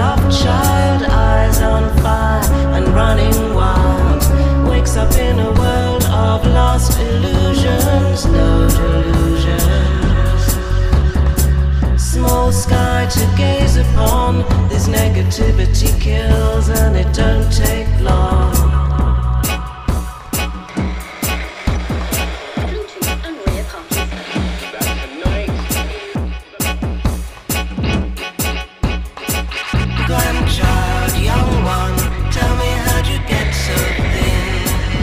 love child, eyes on fire and running wild, wakes up in a world of lost illusions, no delusions. Small sky to gaze upon, this negativity kills and it don't take long. Grandchild, young one, tell me how'd you get so thin?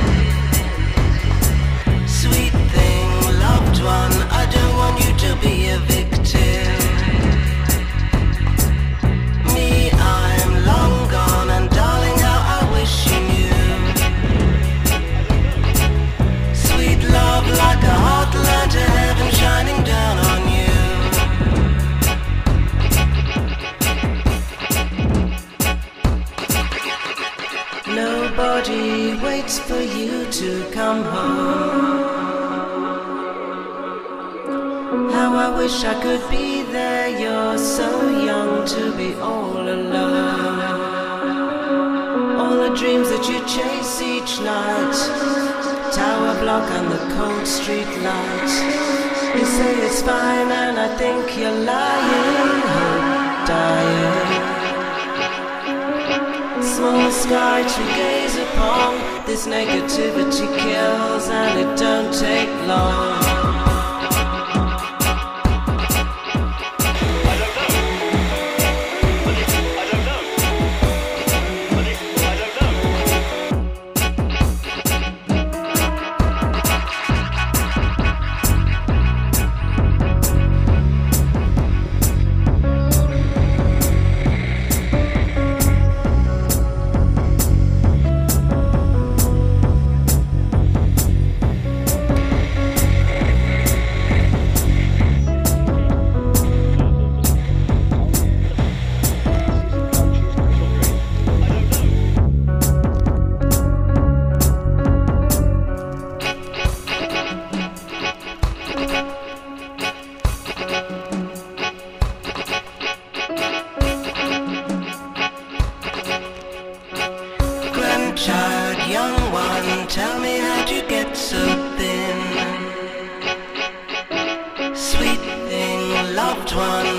Sweet thing, loved one, I don't want you to be a victim. Me, I'm long gone, and darling, how I wish you knew. Sweet love like a hot light to heaven shining down on you. Nobody waits for you to come home. How I wish I could be there, you're so young to be all alone. All the dreams that you chase each night, tower block and the cold street light. You say it's fine and I think you're lying, hope dying. Small sky to gaze upon, this negativity kills and it don't take long. Grandchild, young one, tell me how'd you get so thin? Sweet thing, loved one,